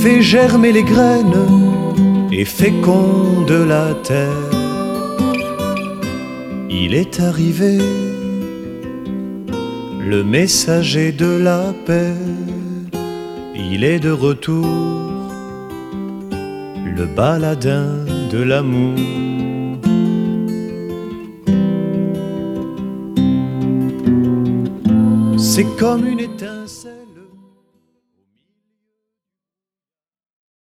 fait germer les graines et féconde la terre. Il est arrivé, le messager de la paix. Il est de retour, le baladin de l'amour. C'est comme une étincelle.